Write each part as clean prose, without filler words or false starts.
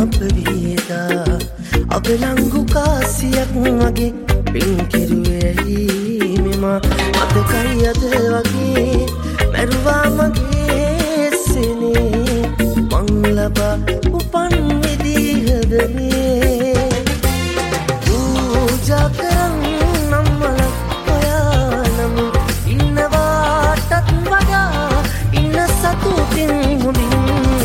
පවියදා අගලංගු කාසියක් වගේ පින් කෙරුවේහි මෙම අතකයි අද වගේ මැරුවා මගේ සෙනේ මං ලබා උපන් විදිහදනේ පූජා කරන් නම්මල ඔයානම ඉන්නවාටත් වඩා ඉන්න සතුටින් හොඳින්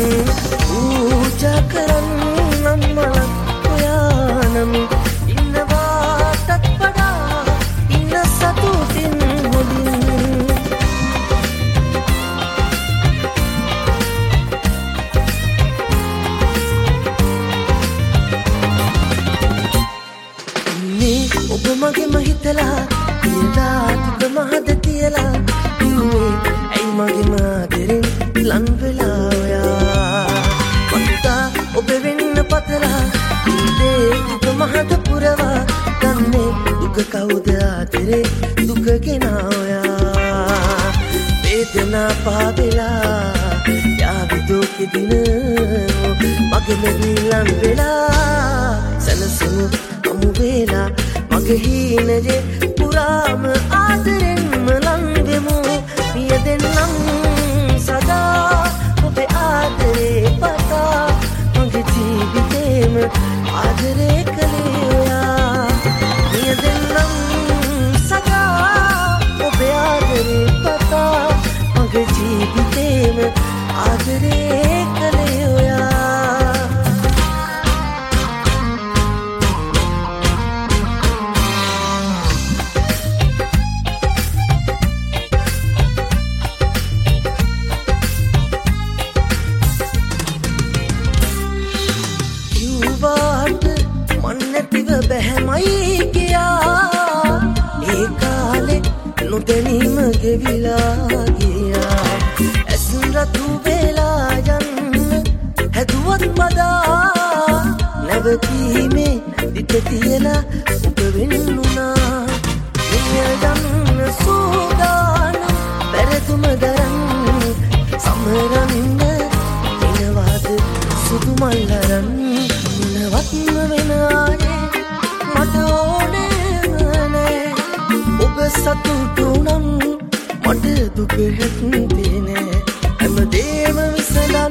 පූජා කරන් නම්මල ඔයානම ඉන්නවාටත් වඩා ඉන්න සතුටින් හොඳින් ඔබ මගෙම හිතලා කියලා දුක මහද තියලා කිව්වේ ඇයි මගෙම ආදරෙන් ලං වෙලා ඔයා මන්තා ඔබ වෙන්න පතලා ඉන්නේ දුක මහද පුරවා ගන්නේ දුක කවුද ආදරේ දුක ගෙනා ඔයා වේදනා පාදලා යාවි දුක දින මගෙම නිලං වෙලා සනසමු අමු වේලා මගේ හීනයේ පුරාම ආදරෙන්ම ලං වෙමු මිය දෙන්නම් සදා ඔබේ ආදරේ පතා මගේ ජීවිතේම ආදරේ කළේ ඔයා මිය දෙන්නම් සදා ඔබේ ආදරේ පතා මගේ ජීවිතේම ආදරේ කළේ ඔයා බැහැමයි ගියා ඒ කාලේ නොදැනීම ගෙවිලා ගියා ඇසුම් රතු වෙලා යන්න හැදුවත් මදා නැවතීමේ දිට තියලා ඔබ වෙන්නුනා මිය යන්න සූදානම් පෙරතුම දරන් සමරන්න එනවාද සුදු මල්ලරන් මොනවත්ම වෙන ආයේ මට ඕනෙම නෑ ඔබ සතුටු නම් මට දුක හැත්තේ නෑ හැමදේම විසඳන්න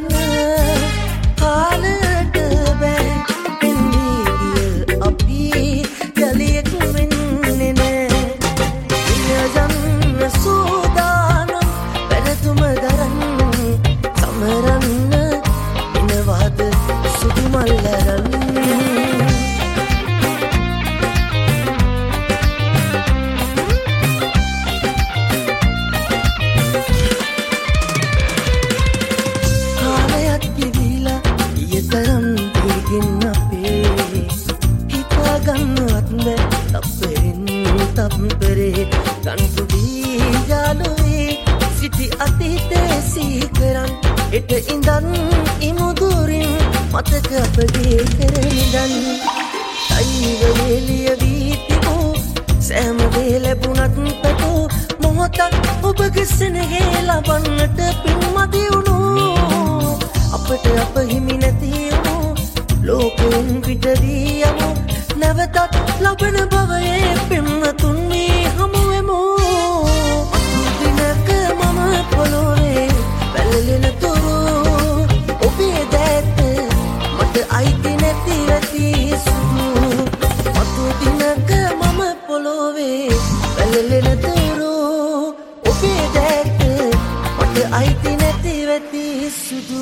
කාලට බෑ එන්නේ ගිය අපි යලියෙක් වෙන්නේ නෑ ඉය යන්න සූදානම් පෙරතුම දරන් සමරන්න එනවාද සුදු මල්ලරන් එට ඉඳන් ඉමුදුරින් මතක අපගේ කරනිදන් තයිවේලිය වී තිබූ සෑම දේ ලැබුණත් පැතු මොහොතක් ඔබගේ සෙනෙහේ ලබන්නට පින්මති වුණු අපට අප හිමි නැති වුණු ලෝකෙන් පිටදී යමු නැවතත් ලබන භවයේ පින්වතුන් වී හමුවෙමු දිනක මම පොළොවේ පැලලෙන තුරු ඔබේ දැත මට අයිති නැති වෙති සුදු මතු දිනක මම පොළොවේ පැලලෙන තුරු ඔබේ දැත මට අයිති නැති වෙති සුදු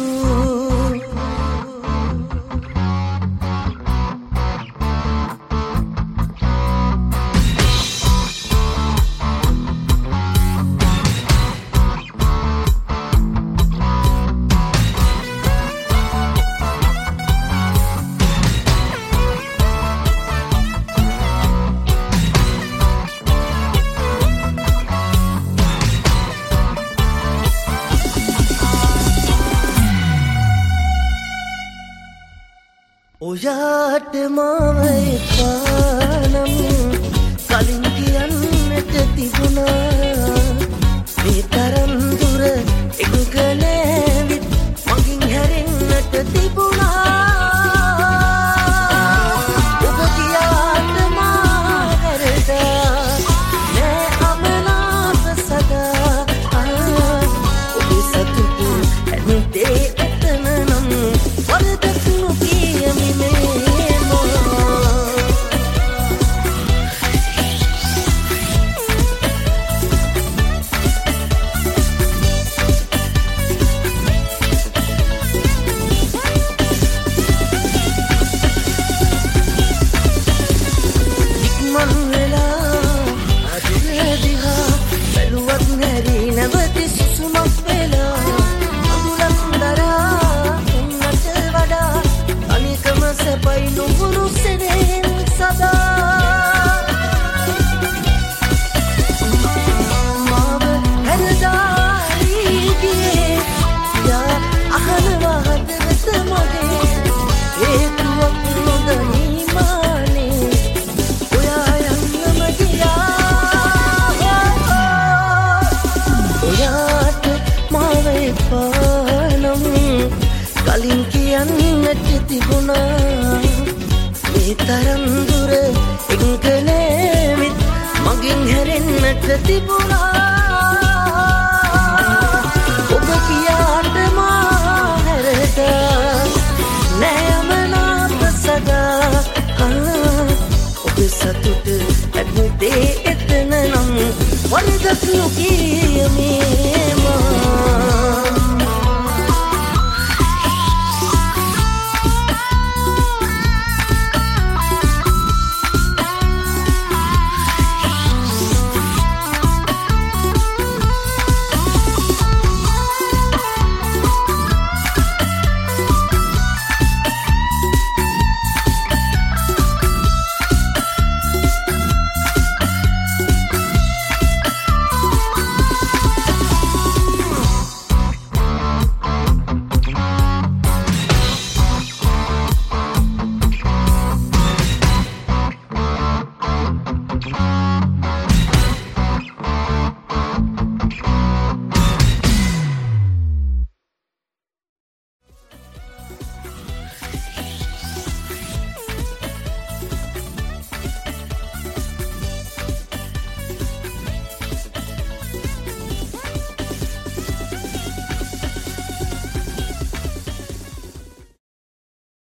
ඔයාට මම එපානම් කලින් කියන්නට තිබුණා මේ තරම් දුර එක නෑවිත් මගින් හැරෙන්නට තිබුණා මේ තරම් දුර එංකලේවිත් මගින් හැරෙන්නට තිබුණා ඔබ කියාට මා හැරට නෑමනාප සදා ඔබ සතුට ඇත්දේ එතන නම් වරදක් නොකී